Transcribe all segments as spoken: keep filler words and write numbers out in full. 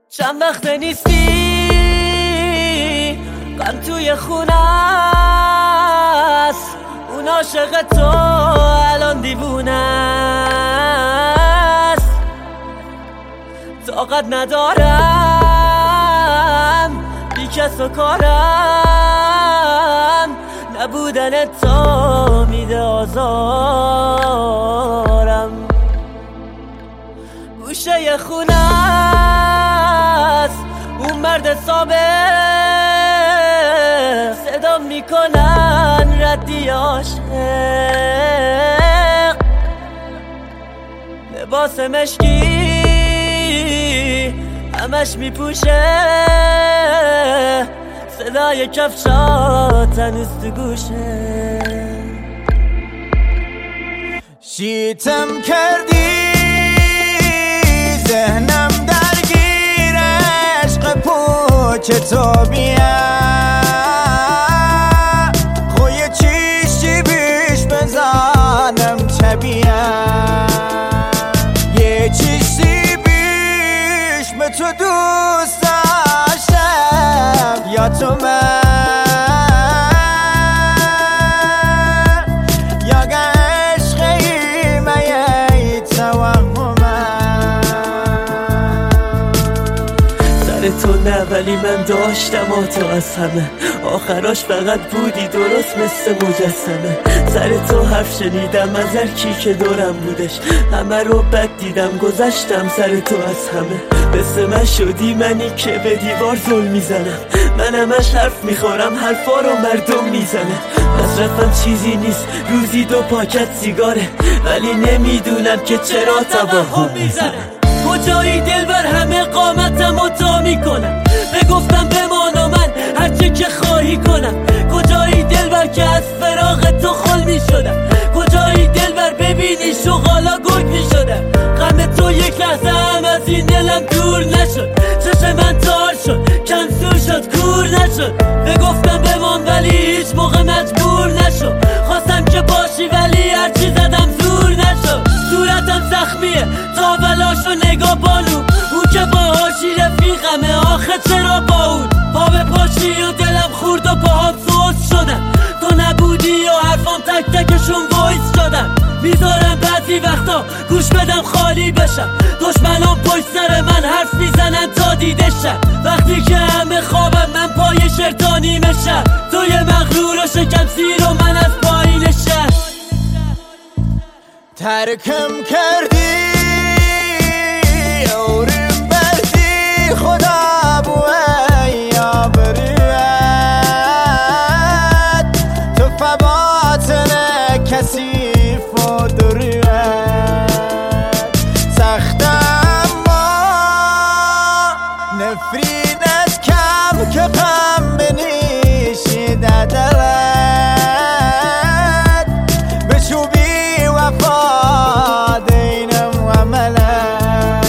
چند وقت نیستی غم توی خونه است، اون عاشق تو الان دیوونه است. طاقت ندارم بی کس و کارم، نبودن تو میده آزارم. گوشه خونه است اون مرد سابق، صدا میکنن ردی عاشق. لباس مشکی همش میپوشه، صدای کفشات هنوز تو گوشه. شیتم کردی ذهنم درگیر عشق پوچ تو بیم، خوی چیشی بیش بزنم چه بیم، یه چیشی بیش به تو دوست داشتم یا تو من یا عشقی من یه توهم تو نه، ولی من داشتم تو از همه، آخراش فقط بودی درست مثل مجسمه. سر تو حرف شنیدم از هر کی که دورم بودش، همه رو بد دیدم گذشتم سر تو از همه. مثل من شدی منی که به دیوار ظلم میزنم، من همش حرف میخورم حرفا رو مردم میزنه. مصرفم چیزی نیست روزی دو پاکت سیگاره، ولی نمیدونم که چرا توهم میزنه. کجایی دلبر همه قامتم و تا میکنم، بگفتم بمان و من هرچه که خواهی کنم. کجایی دلبر که از فراغ تو خال میشدم، کجایی دلبر ببینی شغالا گل میشدم. غم تو یک لحظه هم از این دلم دور نشد، چشم من تار شد کنسور شد کور نشد. بگفتم بمان ولی هیچ موقع مجبور نشد، خواستم که باشی ولی هرچی زدم زور نشد. صورتم زخمیه تا بلاشو نگاه بانو، اون که باهاشی رفیقمه آخه چرا با اون پا به پاشی و دلم خورد و پاهم سوز شدم. تو نبودی و حرفام تک تکشون وایس شدم. میذارم بعضی وقتا گوش بدم خالی بشم، دشمنان پشت سر من حرف میزنن تا دیده شم. وقتی که همه خوابم من پای شرطانی مشم، تو یه مغرور و شکم سیر و من از پایین شم. ترکم کردی اورم بردی خدا بوی یا بروت، تو فباتن کسیف و دروت. سختم ما نفرینت کم که غم بنیشی دلت، بچوبی وفا دینم و ملت.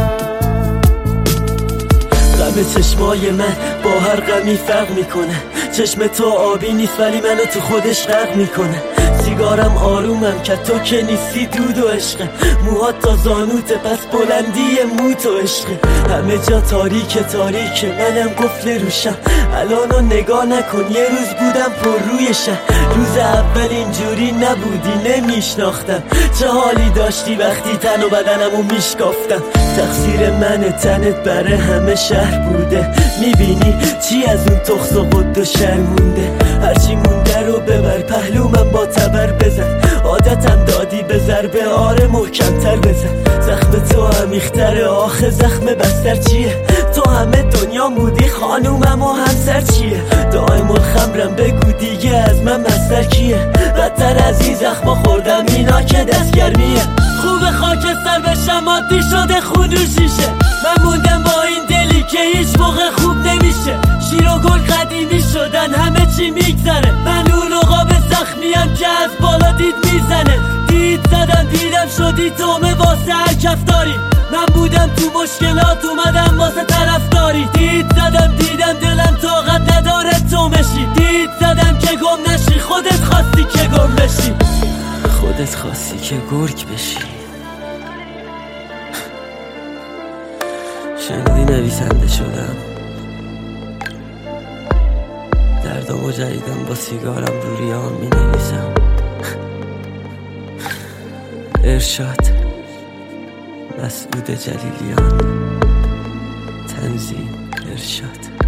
غم چشمای من با هر غمی فرق میکنه، چشم تو آبی نیست ولی منو تو خودش غرق میکنه. سیگارم آرومم که تو که نیستی دود و عشقه، موهات تا زانوته پس بلندی مو تو عشقه. همه جا تاریک تاریک منم قفل روشم، الانو نگاه نکن یه روز بودم پر روی شم. روز اول اینجوری نبودی نمیشناختم، چه حالی داشتی وقتی تن و بدنمو میشکافتم. تقصیر من تنت بره همه شهر بوده، میبینی چی از اون تخص و قد و شر مونده. هرچی مونده رو ببر پهلومم با تبر بزن، عادتم دادی به ضربه آره محکمتر بزن. زخم تو عمیق‌تره آخه زخم بستر چیه، تو همه دنیا بودی خانومم و همسر چیه. دائم الخمرم بگو دیگه از من مستر کیه، بدتر از این زخما خوردم اینا که دستگرمیه. خوب خاکستر بشم عادی شده خون و شیشه، من موندم با این دلی که هیچ موقع خوب نمیشه. شیر و گل قدیمی شدن همه چی میگذره، من اون عقاب زخمیم که از بالا دید میزنه. دید زدم دیدم شدی تومه واسه هر کفتاری، من بودم تو مشکلات اومدم واسه طرفداری. دید زدم دیدم دلم طاقت نداره تو مشی، دید زدم که گم نشی خودت خواستی که گم بشی، خودت خواستی که گرگ بشی. شنیدی نویسنده شدم، دردامو جدیدم با سیگارم رو ریان می نویسم. ارشاد مسعود جلیلیان، تنظیم ارشاد.